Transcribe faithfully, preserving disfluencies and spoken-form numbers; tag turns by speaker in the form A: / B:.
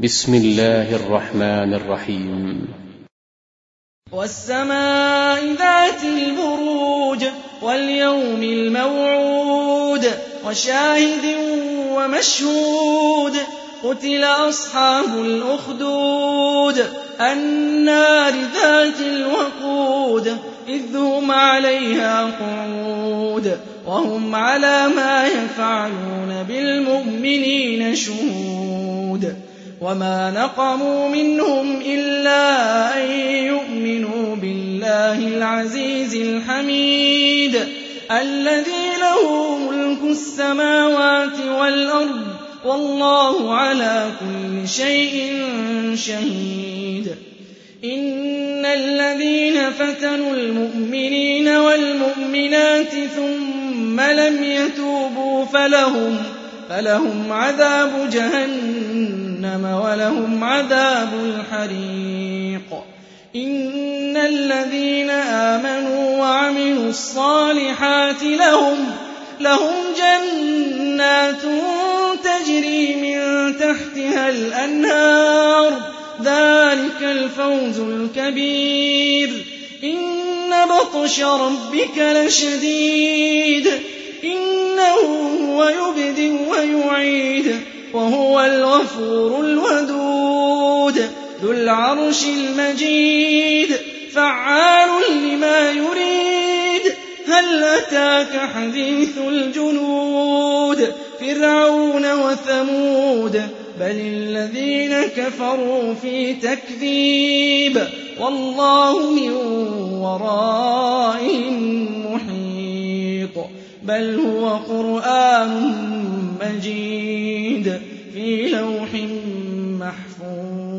A: بسم الله الرحمن الرحيم
B: والسماء ذات البروج واليوم الموعود وشاهد ومشهود قتل أصحاب الأخدود النار ذات الوقود إذ هم عليها قعود وهم على ما يفعلون بالمؤمنين شهود وما نقموا منهم إلا أن يؤمنوا بالله العزيز الحميد الذي له ملك السماوات والأرض والله على كل شيء شهيد إن الذين فتنوا المؤمنين والمؤمنات ثم لم يتوبوا فلهم, فلهم عذاب جهنم ولهم عذاب الحريق إن الذين آمنوا وعملوا الصالحات لهم, لهم جنات تجري من تحتها الأنهار ذلك الفوز الكبير إن بطش ربك لشديد إنه هو يبدئ ويعيد وهو الغفور الودود ذو العرش المجيد فعال لما يريد هل أتاك حديث الجنود فرعون وثمود بل الذين كفروا في تكذيب والله من ورائهم محيط بل هو قرآن مجيد في لوح محفوظ.